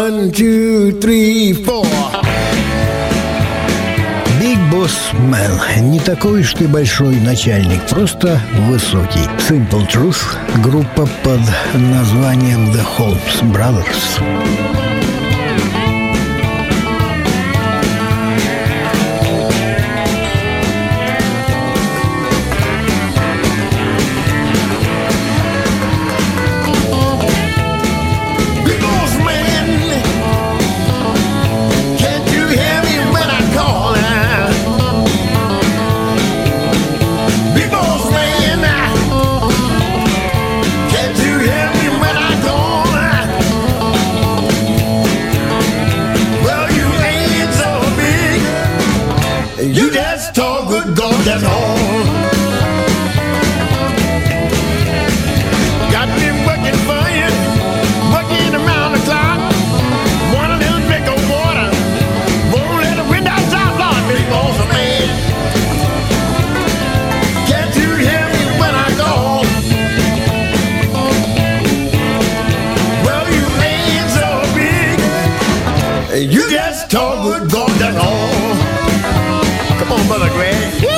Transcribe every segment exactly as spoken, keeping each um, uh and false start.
One, two, three, four. Big Boss Man. Не такой уж ты большой начальник, просто высокий. Simple Truth. Группа под названием The Holmes Brothers. That's all. Got me working for you, working around the clock. Want a little drink of water, won't let the wind outside block. Big boss man, can't you hear me when I call? Well, you ain't so big, you just talk good God, that's all. Come on, Brother Greg.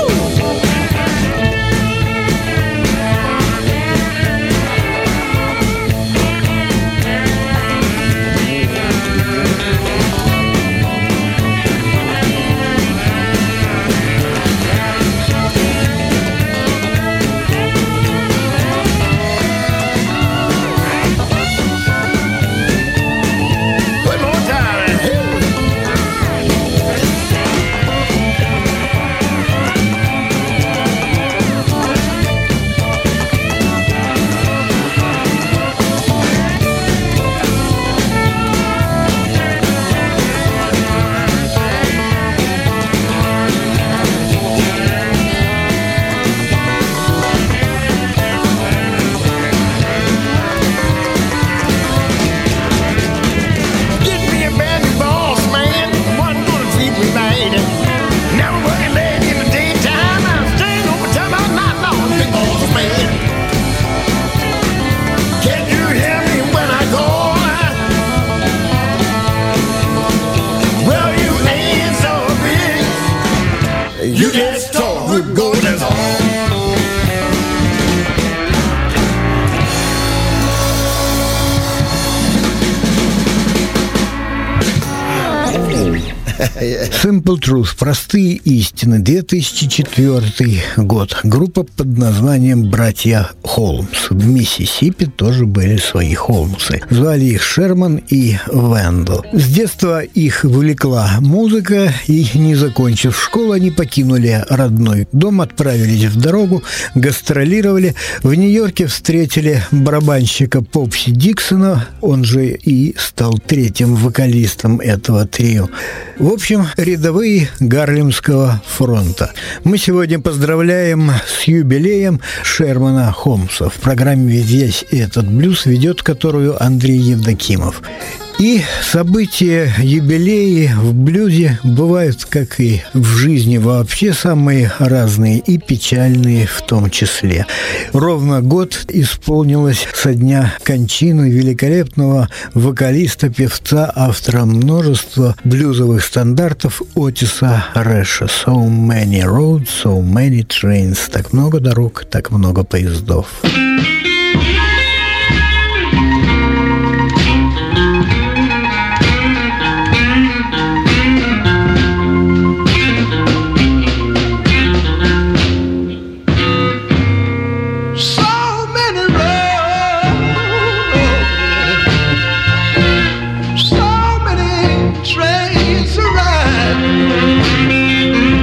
Simple Truth. Простые истины. две тысячи четвёртый год. Группа под названием «Братья Холмс». В Миссисипи тоже были свои Холмсы. Звали их Шерман и Вендел. С детства их влекла музыка, и, не закончив школу, они покинули родной дом, отправились в дорогу, гастролировали. В Нью-Йорке встретили барабанщика Попси Диксона, он же и стал третьим вокалистом этого трио. В общем, рядовые Гарлемского фронта. Мы сегодня поздравляем с юбилеем Шермана Холмса. В программе «Весь этот блюз», ведет которую Андрей Евдокимов. И события, юбилеи в блюзе бывают, как и в жизни вообще, самые разные и печальные в том числе. Ровно год исполнилось со дня кончины великолепного вокалиста, певца, автора множества блюзовых стандартов Отиса Рэша. So many roads, so many trains. Так много дорог, так много поездов.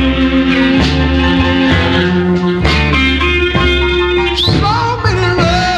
So many roads.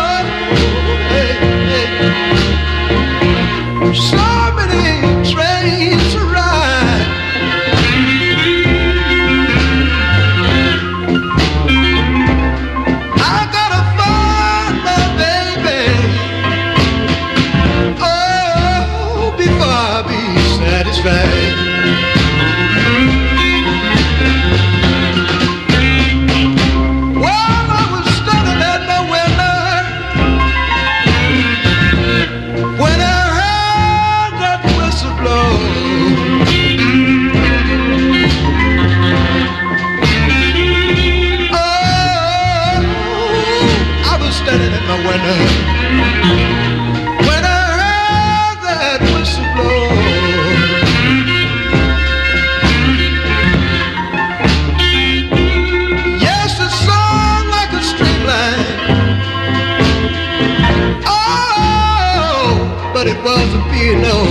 below.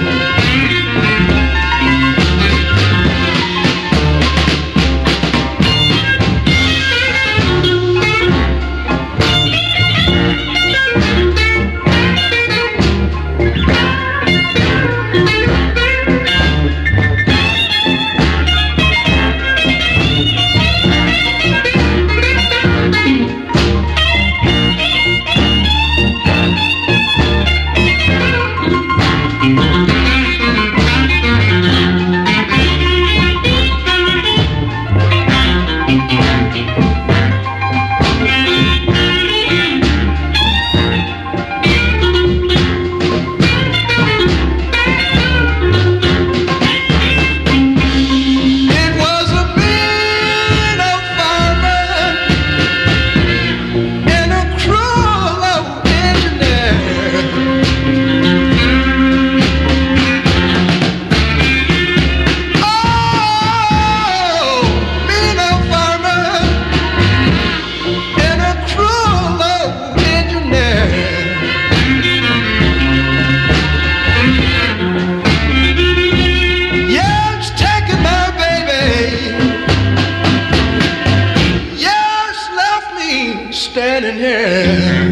Standing here.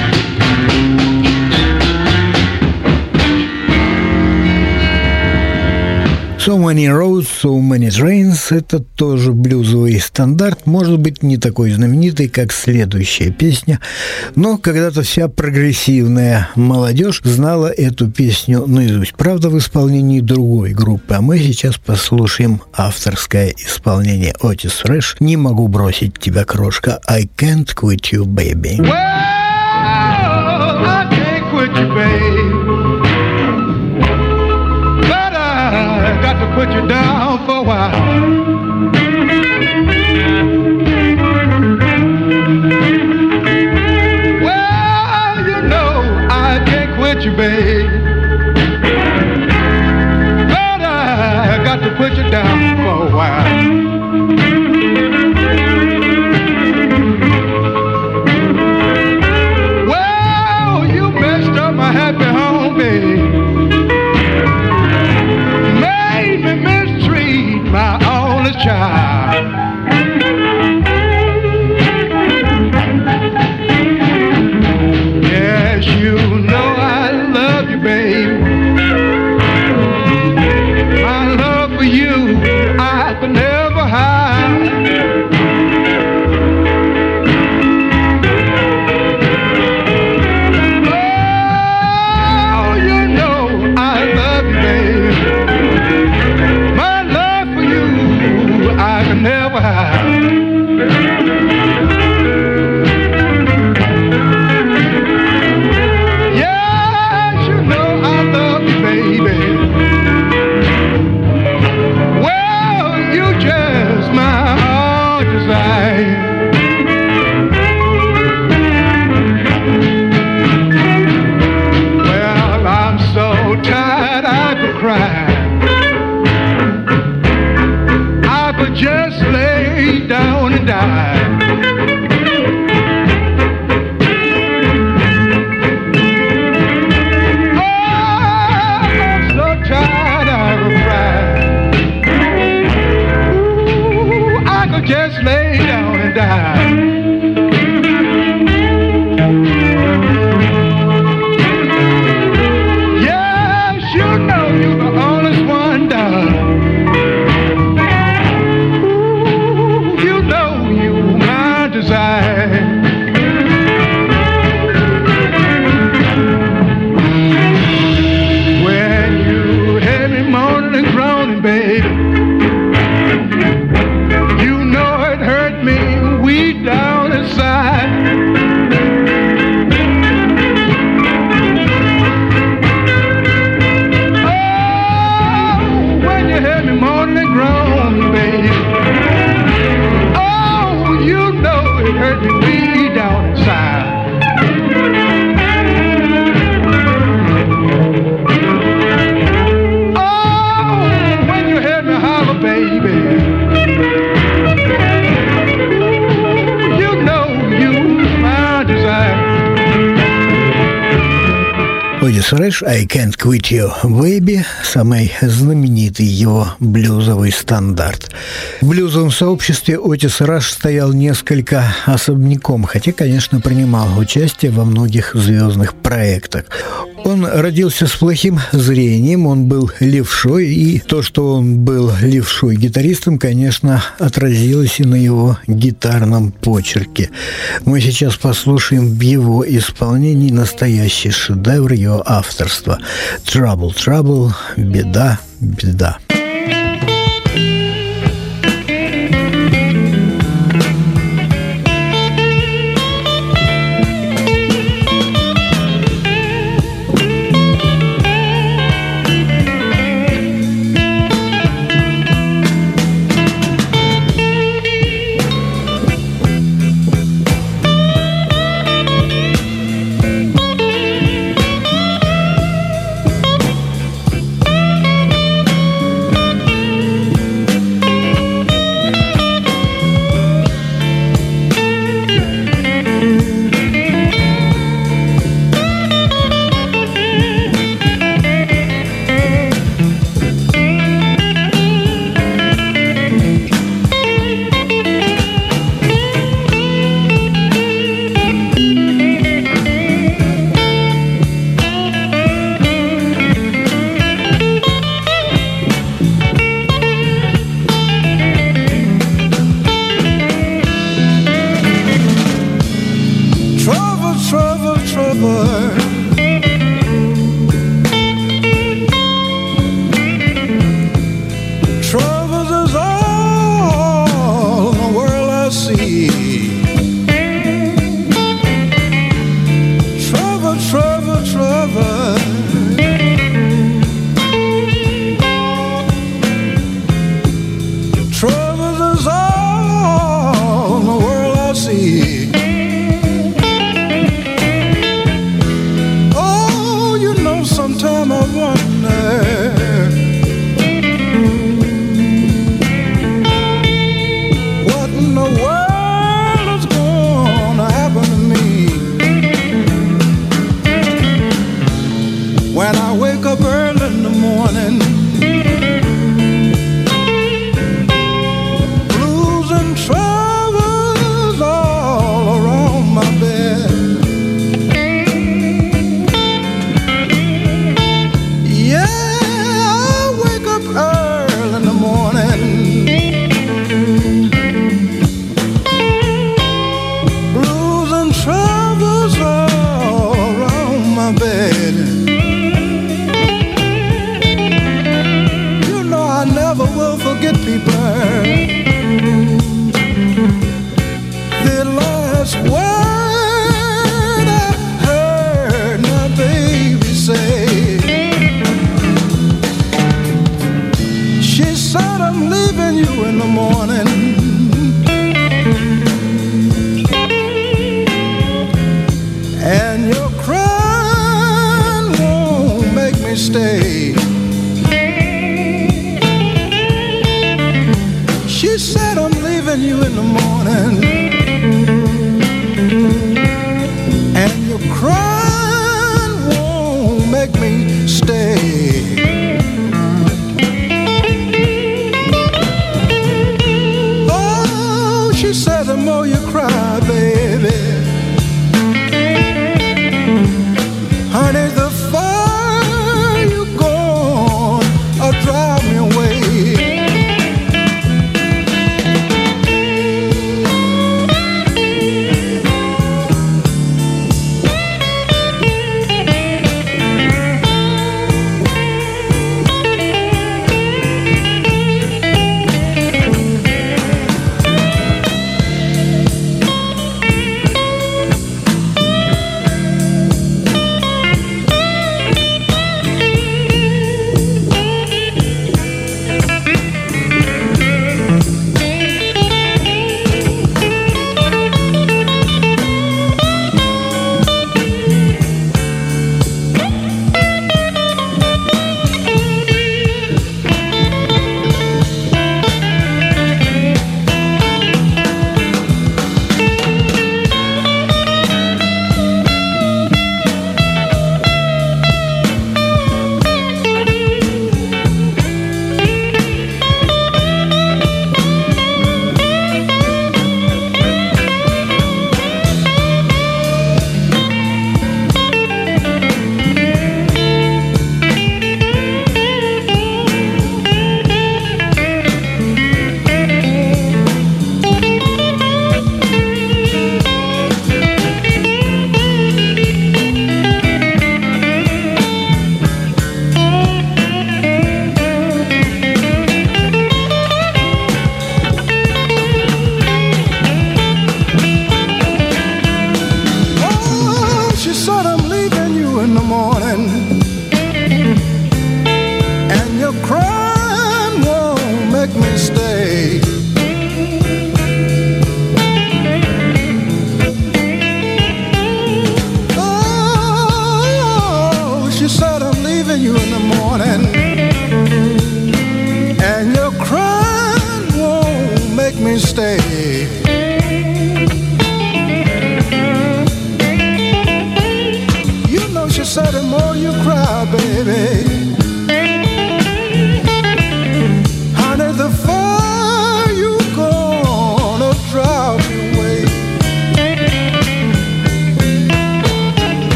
So Many Roads, So Many Trains – это тоже блюзовый стандарт, может быть, не такой знаменитый, как следующая песня, но когда-то вся прогрессивная молодежь знала эту песню наизусть. Правда, в исполнении другой группы, а мы сейчас послушаем авторское исполнение Otis Fresh «Не могу бросить тебя, крошка», I can't quit you, baby. Well, I can't quit you, baby. Got to put you down for a while. Well, you know I can't quit you, babe. But I got to put you down for a while. Well, you messed up my happy home, babe. My only Рэш «I Can't Quit You, Baby» – самый знаменитый его блюзовый стандарт. В блюзовом сообществе Отис Раш стоял несколько особняком, хотя, конечно, принимал участие во многих звездных проектах. Он родился с плохим зрением, он был левшой, и то, что он был левшой-гитаристом, конечно, отразилось и на его гитарном почерке. Мы сейчас послушаем в его исполнении настоящий шедевр его авторства «Trouble, Trouble», «Беда, беда».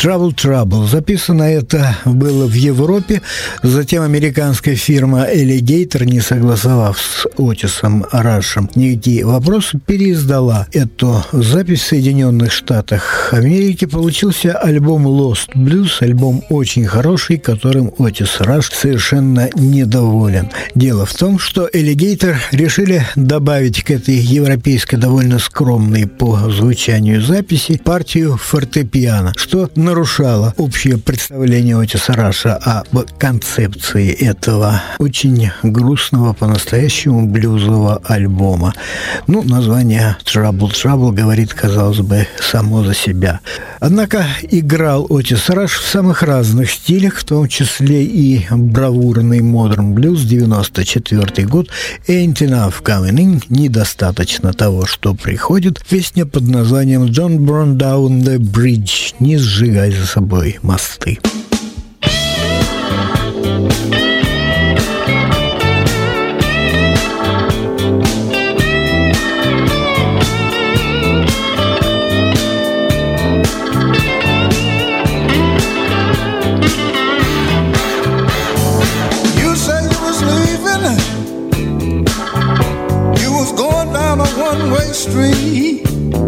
Trouble Trouble. Записано это было в Европе, затем американская фирма Alligator, не согласовав с Отисом Рашем никакие вопросы, переиздала эту запись в Соединенных Штатах Америки. Получился альбом Lost Blues, альбом очень хороший, которым Отис Раш совершенно недоволен. Дело в том, что Alligator решили добавить к этой европейской довольно скромной по звучанию записи партию фортепиано, что нарушало общее представление Отиса Раша об концепции этого очень грустного, по-настоящему блюзового альбома. Ну, название Trouble Trouble говорит, казалось бы, само за себя. Однако играл Отис Раш в самых разных стилях, в том числе и бравурный модерн блюз, девяносто четвёртый год, Ain't Enough Coming In, недостаточно того, что приходит, песня под названием Don't Burn Down the Bridge, не сжигай за собой мосты. Street.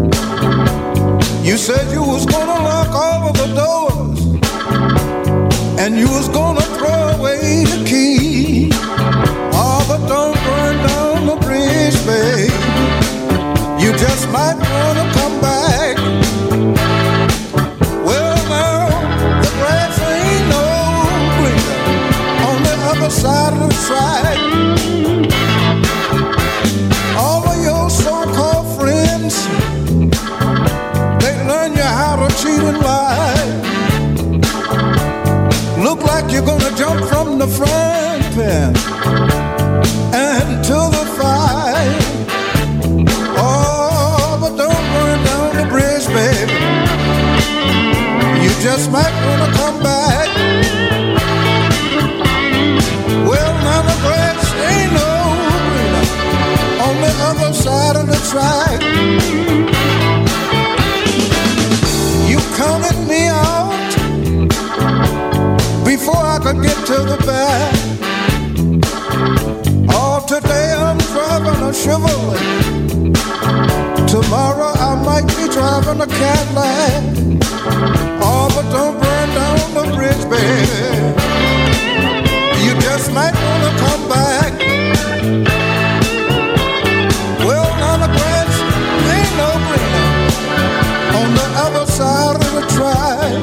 You said you was gonna lock all of the doors and you was gonna throw away the key. Oh, but don't burn down the bridge, babe. You just might wanna come back. Well, now the grass ain't no greener on the other side of the track. All of your so-called friends, they learn you how to cheat and lie. Look like you're gonna jump from the frying pan and to the fire. Oh, but don't burn down the bridge, baby. You just might wanna come back. Well, now the grass ain't no greener on the other side of the track. You counted me out before I could get to the back. Oh, today I'm driving a Chevrolet. Tomorrow I might be driving a Cadillac. Oh, but don't burn down the bridge, baby. You just might wanna come back. Well, now the grass ain't no greener on the other side of the track.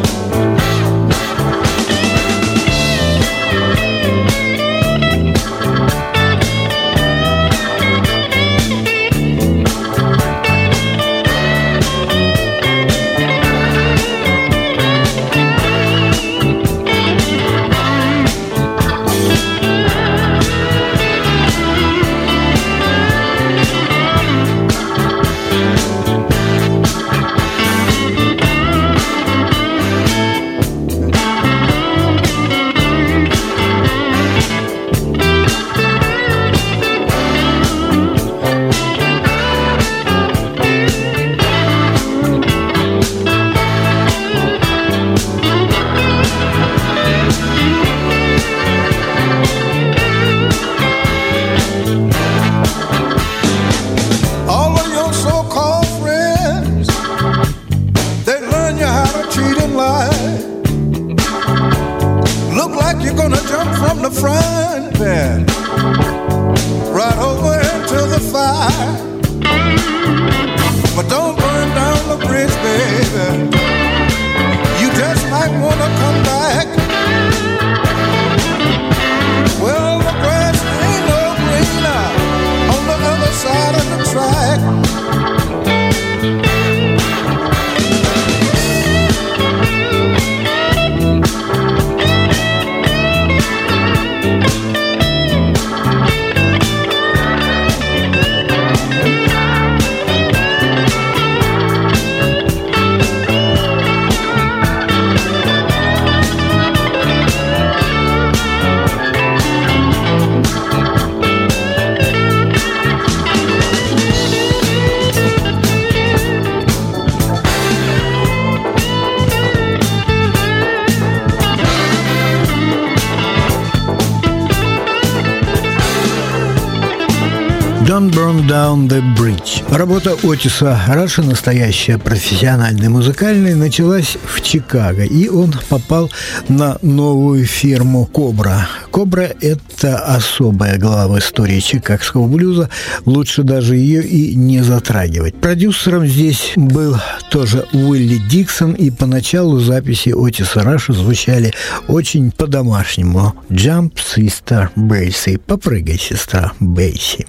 «Don't Burn Down the Bridge». Работа Отиса Раша, настоящая профессиональная музыкальная, началась в Чикаго, и он попал на новую фирму «Кобра». «Кобра» — это особая глава в истории чикагского блюза, лучше даже ее и не затрагивать. Продюсером здесь был тоже Уилли Диксон, и поначалу записи Отиса Раша звучали очень по-домашнему. «Jump, Sister Basie». «Попрыгай, сестра Бейси».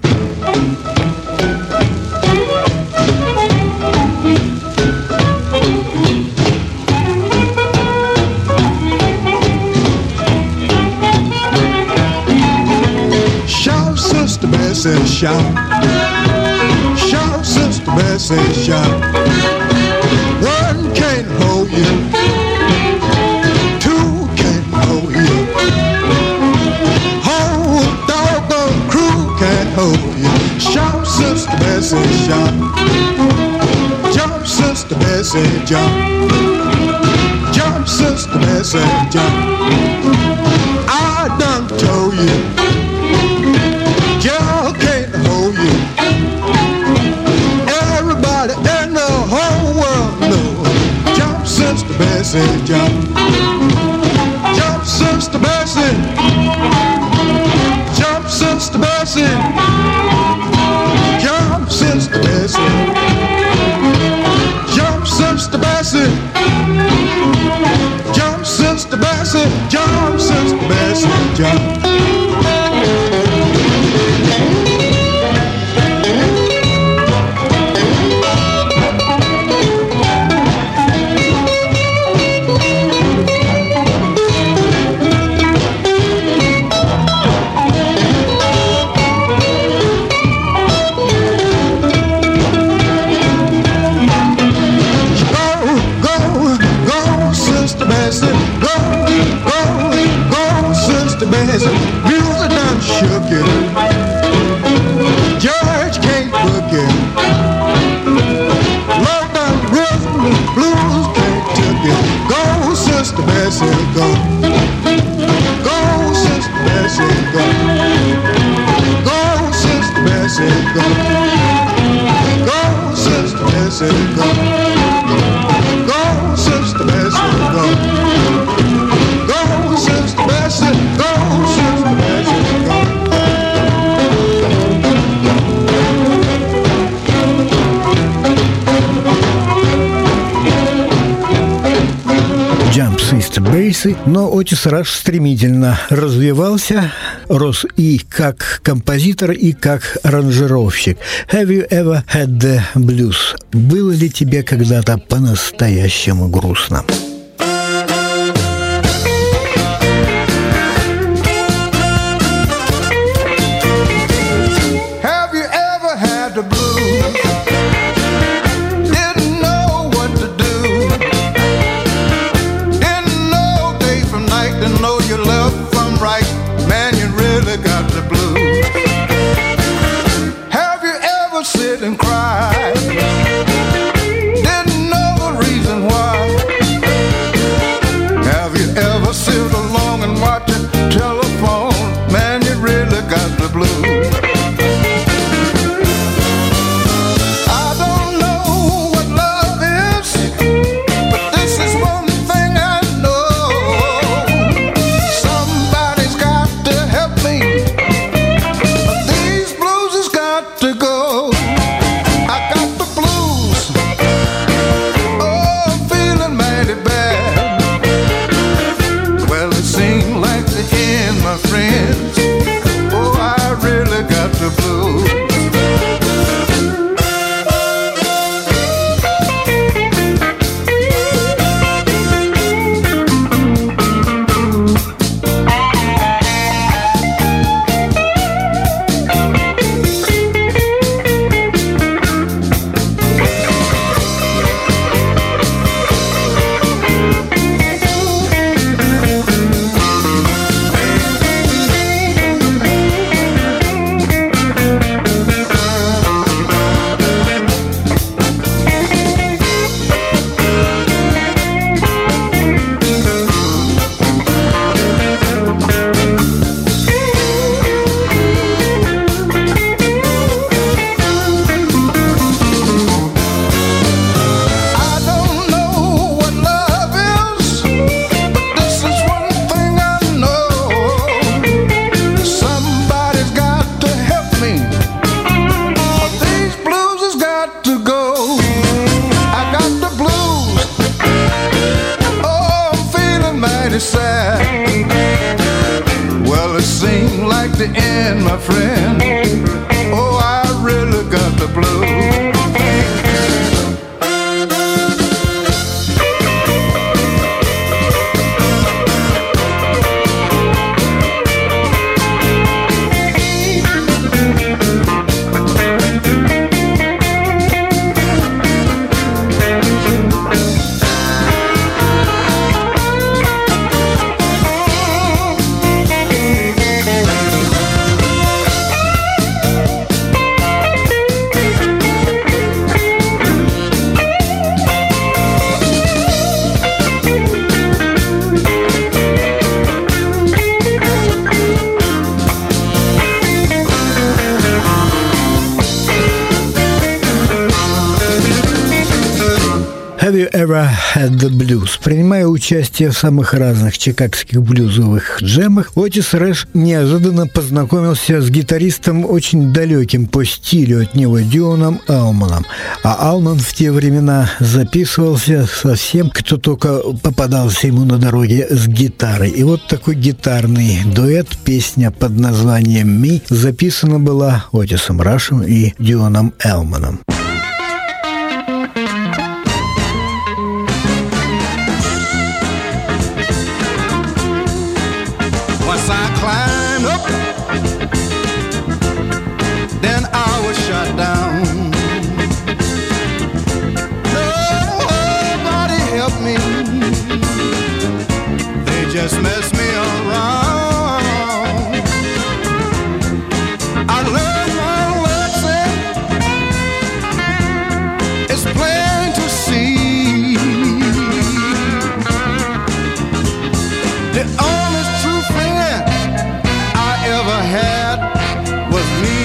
Shout, Sister Bessie, shout. Shout, Sister Bessie, shout. One can't hold you. Two can't hold you. Whole doggone crew can't hold you. Shout, Sister Bessie, shout. Jump, Sister Bessie, jump. Jump, Sister Bessie, jump. I done told you. Y'all can't hold you. Everybody in the whole world knows. Jump, Sister Bessie, jump. Jump, Sister Bessie. Jump, Sister Bessie. Jump, Sister Bessie. Jump, Sister Bessie. Jump, Sister Bessie. Jump, Sister Bessie, jump. Music done shook it. George can't book it. Love done rhythm, blues can't took it. Go, Sister Bessie, go. Go, Sister Bessie, go. Go, Sister Bessie, go. Go, Sister Bessie, go. Go, Sister Bessie, go. Go, Sister Bessie, go, Sister Bessie, go. «Jump, Sister Basie», но Отис Раш стремительно развивался, рос и как композитор, и как аранжировщик. «Have you ever had the blues?» Было ли тебе когда-то по-настоящему грустно? The blues, didn't know what to do, didn't know day from night, didn't know your left from right, man, you really got the blues. Have you ever sit and cry, didn't know the reason why, Have You Ever Had the Blues? Принимая участие в самых разных чикагских блюзовых джемах, Отис Рэш неожиданно познакомился с гитаристом, очень далеким по стилю от него, Дионом Элманом. А Элман в те времена записывался со всем, кто только попадался ему на дороге с гитарой. И вот такой гитарный дуэт, песня под названием «Me», записана была Отисом Рэшем и Дионом Элманом. Just mess me around. I learned my lesson. It's plain to see. The only true friend I ever had was me.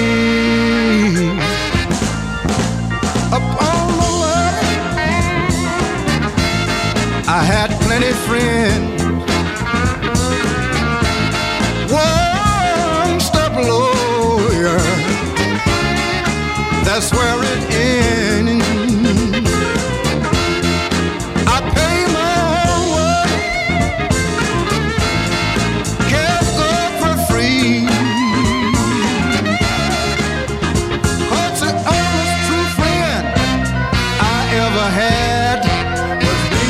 Upon the line, I had plenty friends. One step lower, that's where it ends. I pay my own way, can't go for free. Cause the only true friend I ever had was me.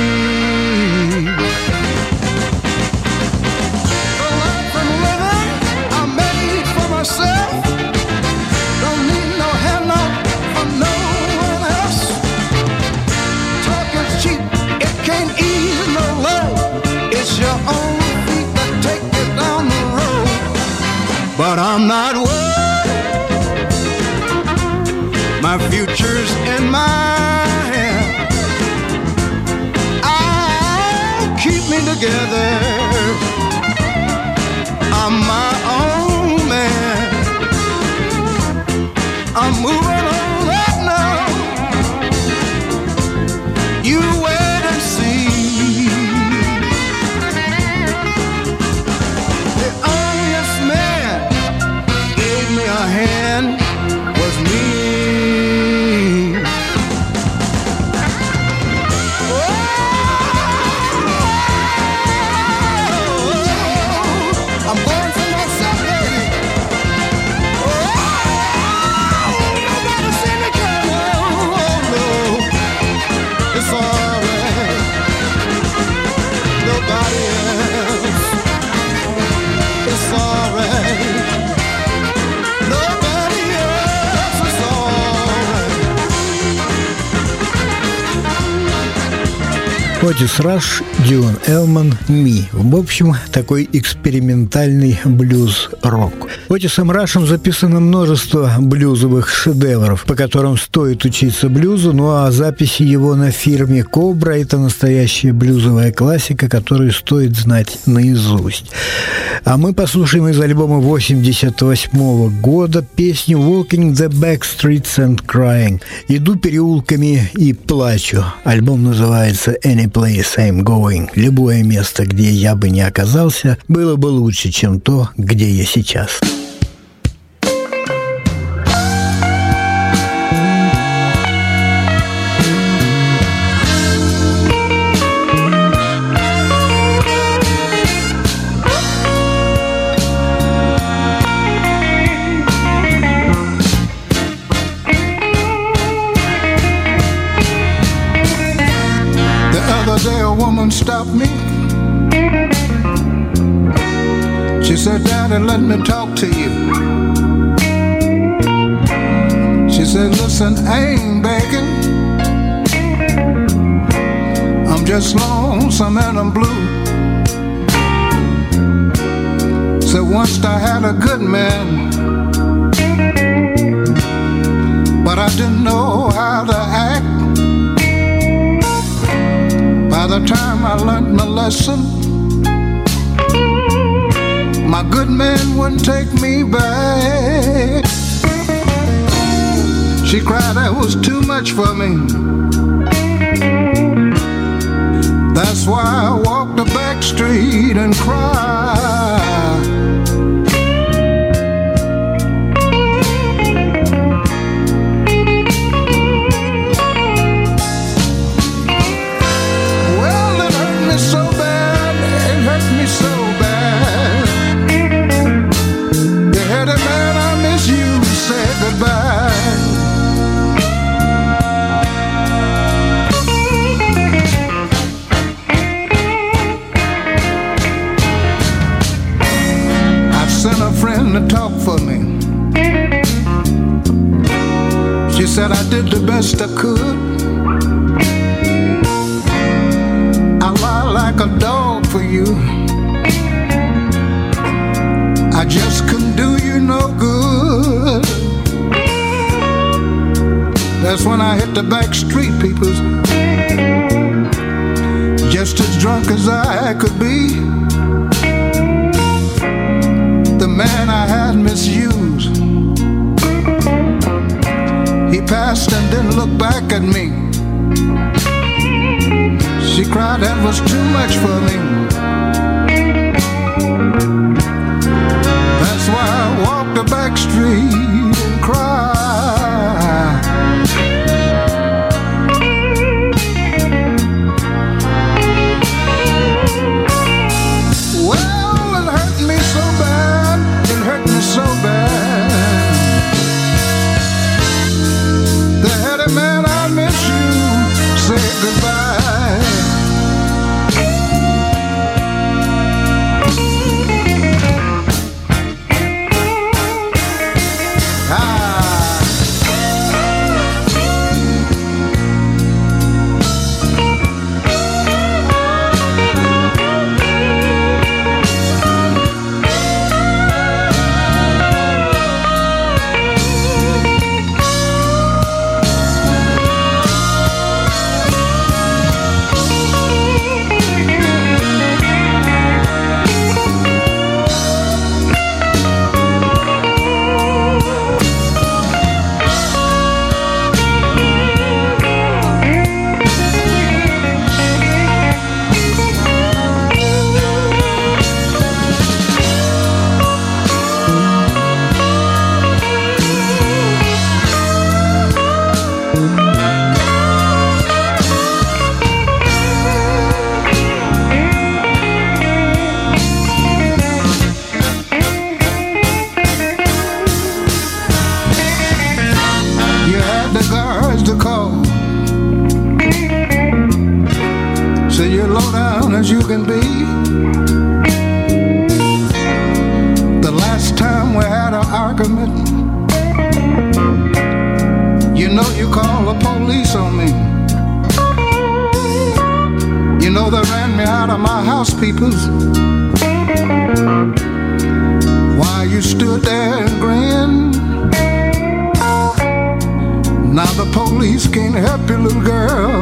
Don't need no handout from no one else. Talk is cheap, it can't ease no load. It's your own feet that take you down the road. But I'm not worried, my future's in my hand. I'll keep me together, I'm my own man. I'm moving on right now. You wait and see. The onlyest man gave me a hand was me. Oh, I'm going for myself, baby. It's alright, nobody else. It's alright, nobody else. It's alright. Отис Рэш, Дион Элман, «Me». В общем, такой экспериментальный блюз-рок. Отисом Рэшем записано множество блюзовых шедевров, по которым стоит учиться блюзу, ну а записи его на фирме «Кобра» — это настоящая блюзовая классика, которую стоит знать наизусть. А мы послушаем из альбома восемьдесят восьмого года песню «Walking the back streets and crying». «Иду переулками и плачу». Альбом называется «Any place I'm going». Любое место, где я бы не оказался, было бы лучше, чем то, где я сейчас. Stopped me. She said, "Daddy, let me talk to you." She said, "Listen, I ain't begging. I'm just lonesome and I'm blue." Said, "Once I had a good man, but I didn't know how to act. By the time I learned my lesson, my good man wouldn't take me back." She cried, "That was too much for me. said I did the best I could. I lie like a dog for you. I just couldn't do you no good. That's when I hit the back street, peoples, just as drunk as I could be. The man I had misused, he passed and didn't look back at me. She cried, that was too much for me. That's why I walked the back street and cried. Well, it hurt me so bad, it hurt me so bad. The heady man, I miss you, say goodbye. As you can be. The last time we had an argument, you know you called the police on me. You know they ran me out of my house, peoples, while you stood there and grinned. Now the police can't help you, little girl,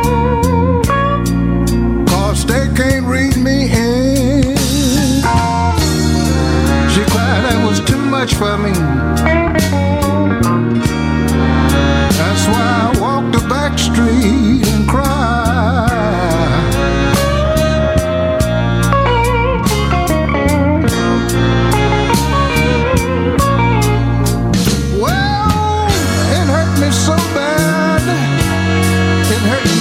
they can't read me in. She cried, that was too much for me. That's why I walked the back street and cried. Well, it hurt me so bad, it hurt me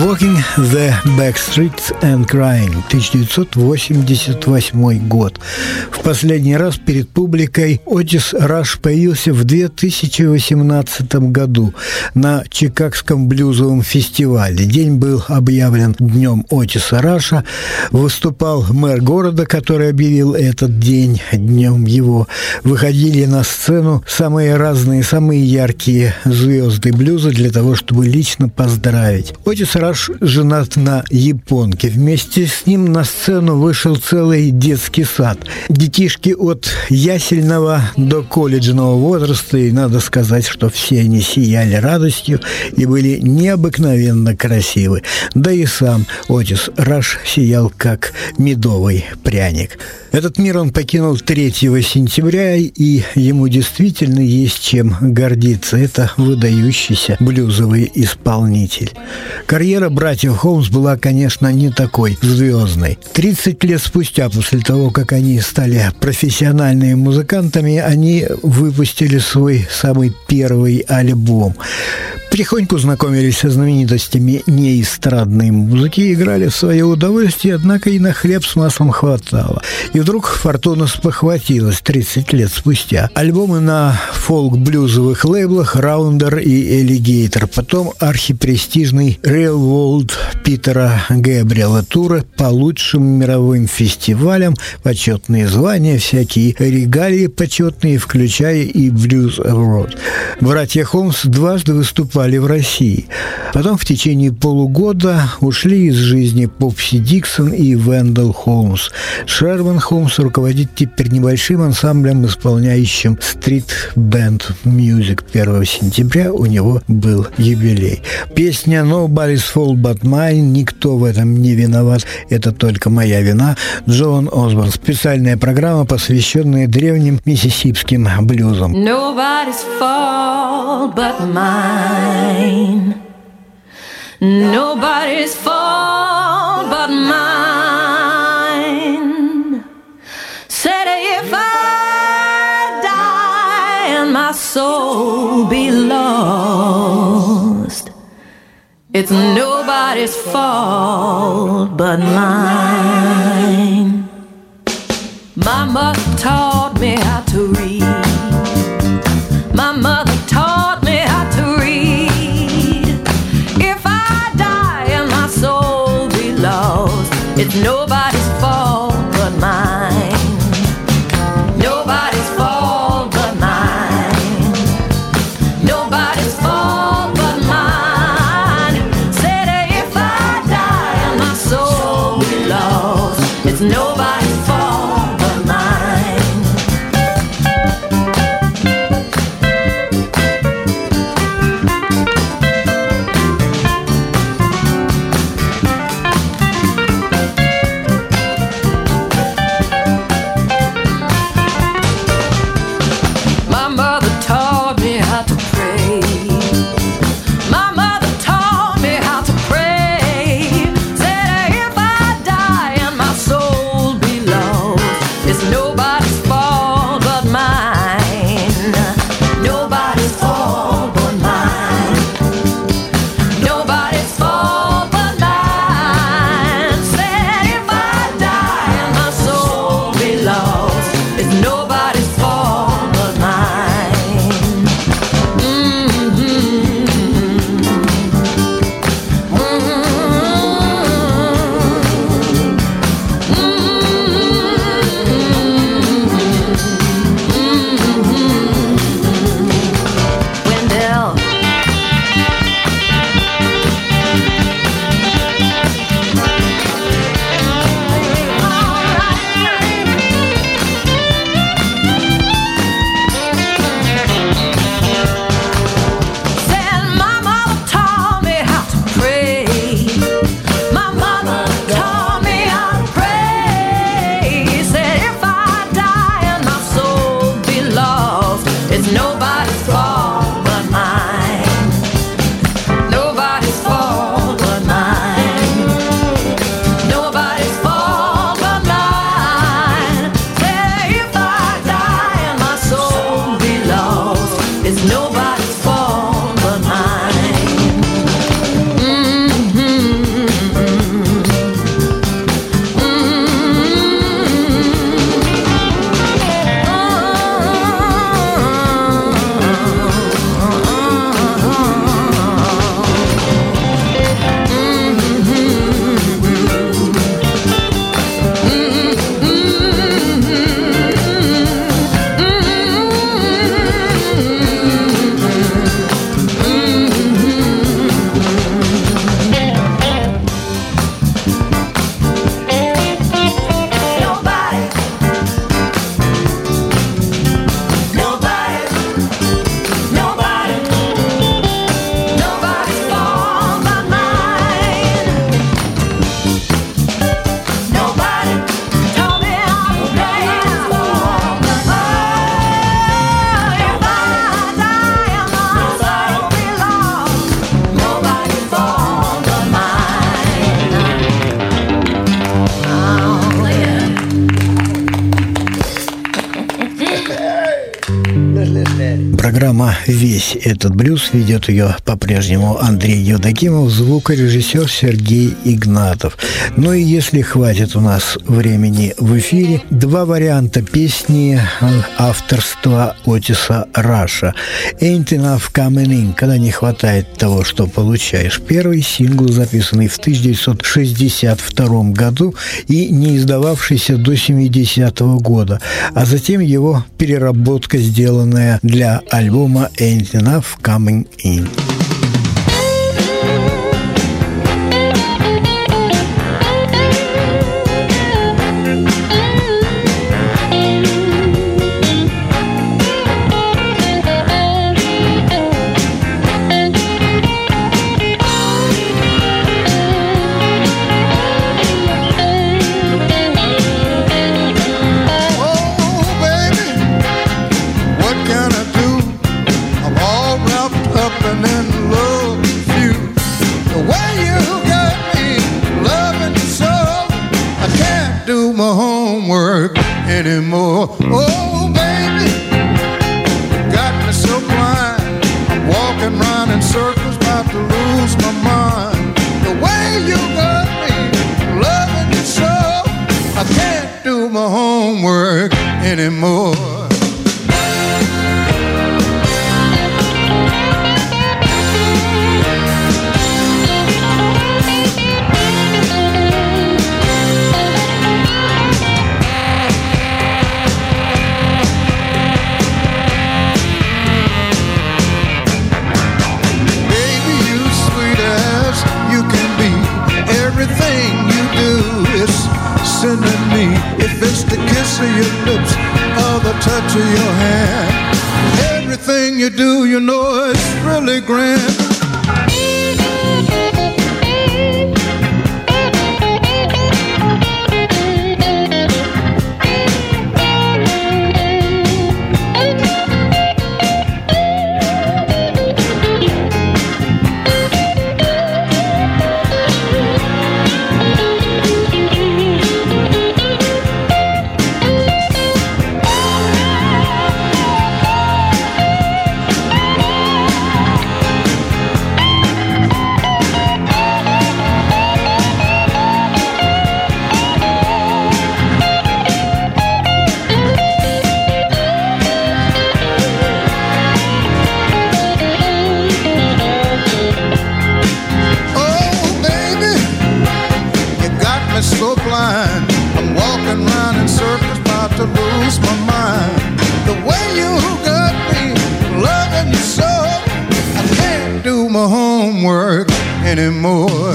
Walking the Backstreets and Crying, тысяча девятьсот восемьдесят восьмой год. В последний раз перед публикой Отис Раш появился в две тысячи восемнадцатом году на Чикагском блюзовом фестивале. День был объявлен днем Отиса Раша. Выступал мэр города, который объявил этот день днем его. Выходили на сцену самые разные, самые яркие звезды блюза для того, чтобы лично поздравить. Отис Раш женат на японке. Вместе с ним на сцену вышел целый детский сад. Детишки от ясельного до колледжного возраста, и надо сказать, что все они сияли радостью и были необыкновенно красивы. Да и сам Отис Раш сиял, как медовый пряник. Этот мир он покинул третьего сентября, и ему действительно есть чем гордиться. Это выдающийся блюзовый исполнитель. Карьера братьев Холмс была, конечно, не такой звездной. тридцать лет спустя, после того, как они стали профессиональными музыкантами, они выпустили свой самый первый альбом. Потихоньку знакомились со знаменитостями неэстрадной музыки, играли в свое удовольствие, однако и на хлеб с маслом хватало. И вдруг фортуна спохватилась тридцать лет спустя. Альбомы на фолк-блюзовых лейблах «Раундер» и «Эллигейтор», потом архипрестижный «Real World» Питера Гэбриэла тура по лучшим мировым фестивалям, почетные звания, всякие регалии почетные, включая и Blues Award. Братья Холмс дважды выступали в России. Потом в течение полугода ушли из жизни Попси Диксон и Вендell Холмс. Шерман Холмс руководит теперь небольшим ансамблем, исполняющим стрит-бэнд мьюзик. первого сентября у него был юбилей. Песня «Nobody's fault but mine», «Никто в этом не виноват, это только моя вина», Джон Осборн. Специальная программа, посвященная древним миссисипским блюзам. Nobody's fault but mine. Nobody's fault but mine. Said if I die and my soul be lost, it's nobody's fault but mine. My mother taught me how to read. My mother taught me how to read. If I die and my soul be lost, it's nobody's fault but mine. Nobody's fault but mine. Nobody's fault but mine. Said if I die and my soul be lost, it's nobody's fault but mine. программа «Весь этот блюз». Ведет ее по-прежнему Андрей Евдокимов, звукорежиссер Сергей Игнатов. Ну и если хватит у нас времени в эфире, два варианта песни авторства Отиса Раша. «Ain't Enough Coming In», когда не хватает того, что получаешь. Первый сингл, записанный в тысяча девятьсот шестьдесят втором году и не издававшийся до семидесятого года, а затем его переработка, сделанная для альбома «Ain't Enough Coming In». Anymore. Oh, baby, you got me so blind. I'm walking round in circles, about to lose my mind. The way you got me, loving you so, I can't do my homework anymore. Sending me, if it's the kiss of your lips or the touch of your hand, everything you do, you know it's really grand. Anymore.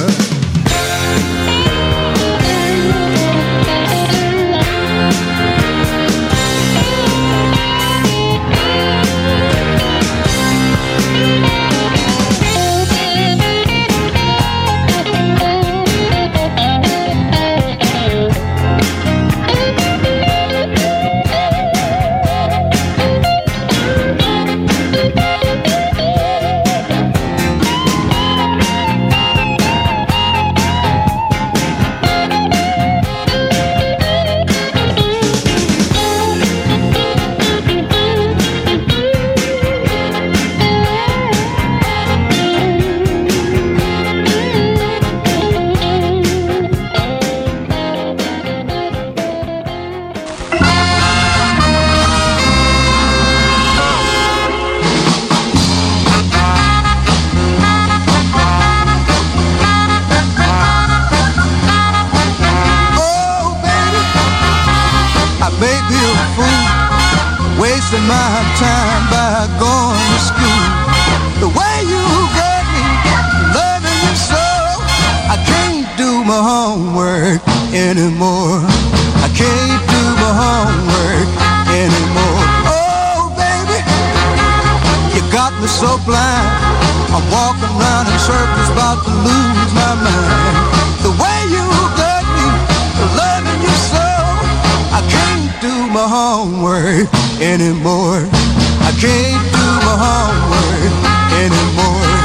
My time by going to school. The way you got me loving you so, I can't do my homework anymore. I can't do my homework anymore. Oh, baby, you got me so blind. I'm walking around in circles, about to lose my mind. The way you got me loving you so, I can't do my homework anymore. I can't do my homework anymore.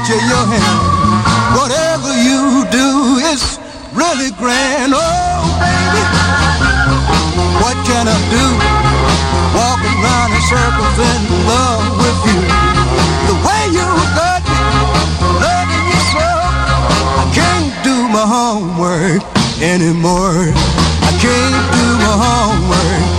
you your hand. Whatever you do is really grand. Oh, baby, what can I do? Walking around in circles in love with you. The way you got me, loving you so, I can't do my homework anymore. I can't do my homework